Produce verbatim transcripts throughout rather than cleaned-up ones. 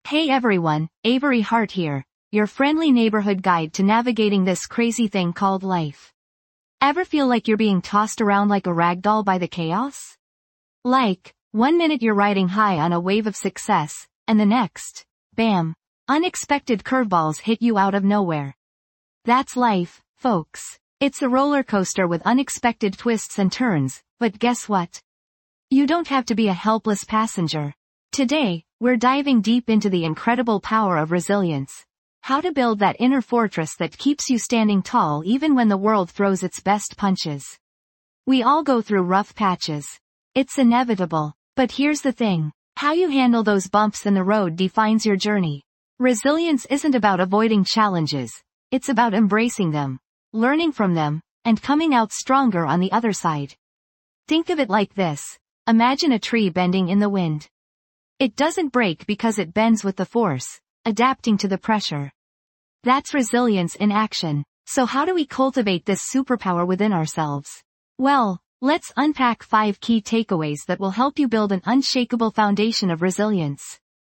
Hey everyone, Avery Hart here, your friendly neighborhood guide to navigating this crazy thing called life. Ever feel like you're being tossed around like a ragdoll by the chaos? Like, one minute you're riding high on a wave of success, and the next, bam, unexpected curveballs hit you out of nowhere. That's life, folks. It's a roller coaster with unexpected twists and turns, but guess what? You don't have to be a helpless passenger. Today, we're diving deep into the incredible power of resilience. How to build that inner fortress that keeps you standing tall even when the world throws its best punches. We all go through rough patches. It's inevitable. But here's the thing. How you handle those bumps in the road defines your journey. Resilience isn't about avoiding challenges. It's about embracing them, learning from them, and coming out stronger on the other side. Think of it like this. Imagine a tree bending in the wind. It doesn't break because it bends with the force, adapting to the pressure. That's resilience in action. So how do we cultivate this superpower within ourselves? Well, let's unpack five key takeaways that will help you build an unshakable foundation of resilience.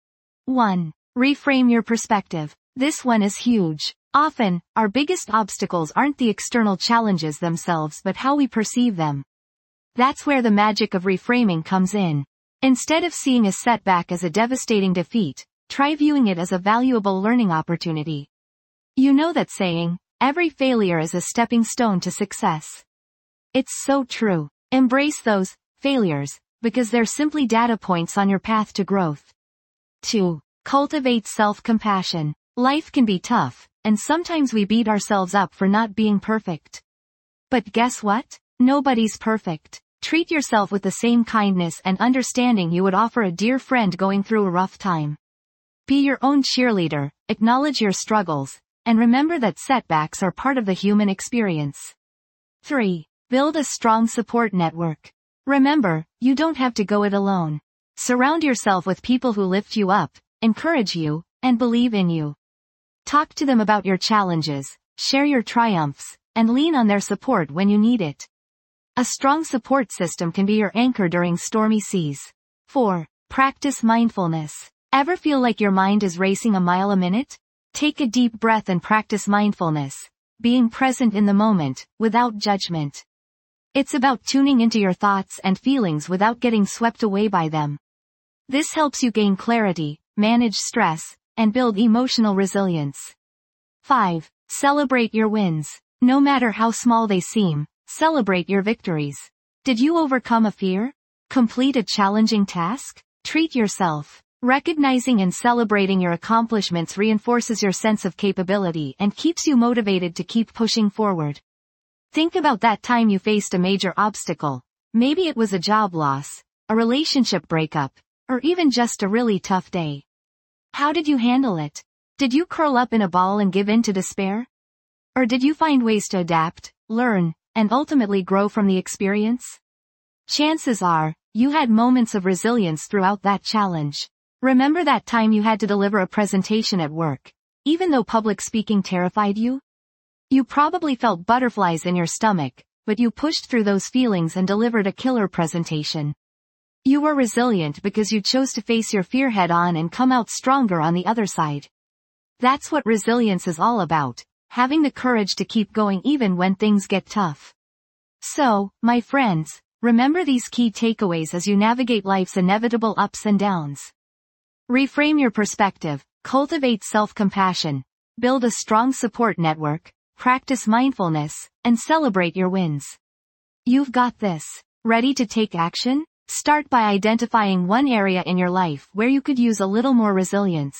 one. Reframe your perspective. This one is huge. Often, our biggest obstacles aren't the external challenges themselves but how we perceive them. That's where the magic of reframing comes in. Instead of seeing a setback as a devastating defeat, try viewing it as a valuable learning opportunity. You know that saying, every failure is a stepping stone to success. It's so true. Embrace those failures, because they're simply data points on your path to growth. two. Cultivate self-compassion. Life can be tough, and sometimes we beat ourselves up for not being perfect. But guess what? Nobody's perfect. Treat yourself with the same kindness and understanding you would offer a dear friend going through a rough time. Be your own cheerleader, acknowledge your struggles, and remember that setbacks are part of the human experience. three. Build a strong support network. Remember, you don't have to go it alone. Surround yourself with people who lift you up, encourage you, and believe in you. Talk to them about your challenges, share your triumphs, and lean on their support when you need it. A strong support system can be your anchor during stormy seas. four. Practice mindfulness. Ever feel like your mind is racing a mile a minute? Take a deep breath and practice mindfulness, being present in the moment, without judgment. It's about tuning into your thoughts and feelings without getting swept away by them. This helps you gain clarity, manage stress, and build emotional resilience. five. Celebrate your wins. No matter how small they seem, celebrate your victories. Did you overcome a fear? Complete a challenging task? Treat yourself. Recognizing and celebrating your accomplishments reinforces your sense of capability and keeps you motivated to keep pushing forward. Think about that time you faced a major obstacle. Maybe it was a job loss, a relationship breakup, or even just a really tough day. How did you handle it? Did you curl up in a ball and give in to despair? Or did you find ways to adapt, learn, and ultimately grow from the experience? Chances are, you had moments of resilience throughout that challenge. Remember that time you had to deliver a presentation at work, even though public speaking terrified you? You probably felt butterflies in your stomach, but you pushed through those feelings and delivered a killer presentation. You were resilient because you chose to face your fear head on and come out stronger on the other side. That's what resilience is all about, having the courage to keep going even when things get tough. So, my friends, remember these key takeaways as you navigate life's inevitable ups and downs. Reframe your perspective, cultivate self-compassion, build a strong support network, practice mindfulness, and celebrate your wins. You've got this. Ready to take action? Start by identifying one area in your life where you could use a little more resilience.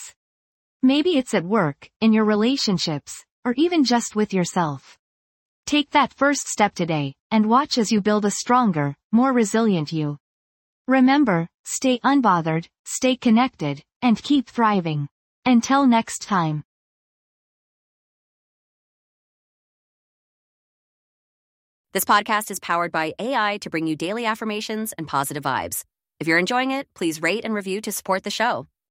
Maybe it's at work, in your relationships, or even just with yourself. Take that first step today, and watch as you build a stronger, more resilient you. Remember, stay unbothered, stay connected, and keep thriving. Until next time. This podcast is powered by A I to bring you daily affirmations and positive vibes. If you're enjoying it, please rate and review to support the show.